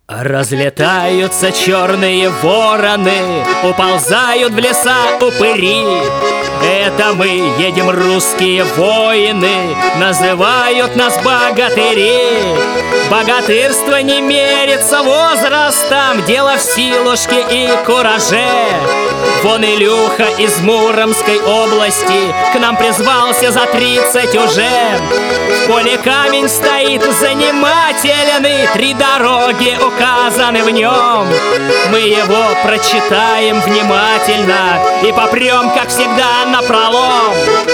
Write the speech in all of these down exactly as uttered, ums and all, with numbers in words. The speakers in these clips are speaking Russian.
Разлетаются черные вороны, уползают в леса упыри. Это мы едем, русские воины, называют нас богатыри. Богатырство не мерится возрастом, дело в силушке и кураже. Вон Илюха из Муромской области к нам призвался за тридцать уже. В поле камень стоит занимательный, три дороги указаны в нем. Мы его прочитаем внимательно и попрем, как всегда, напролом.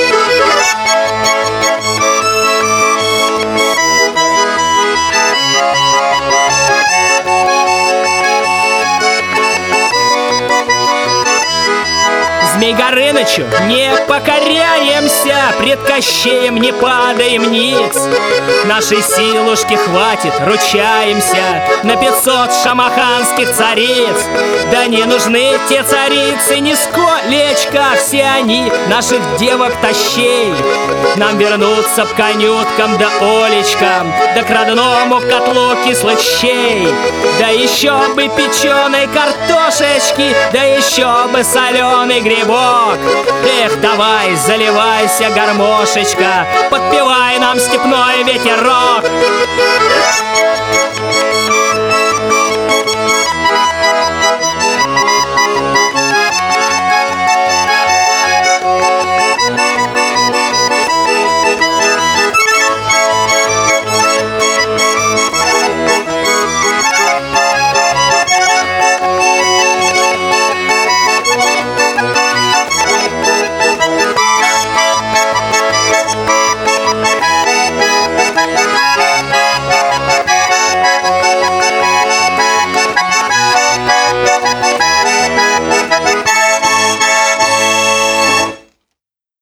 Змей Горынычу не покоряемся, пред Кощеем не падаем ниц. Нашей силушки хватит, ручаемся, на пятьсот шамаханских цариц. Да не нужны те царицы нисколечко, все они наших девок тащей. Нам вернуться к конюткам да олечкам, да к родному котлу кислых щей. Да еще бы печеной картошечки, да еще бы соленый грибок. Эх, давай, заливайся, гармошечка, подпевай нам степной ветерок.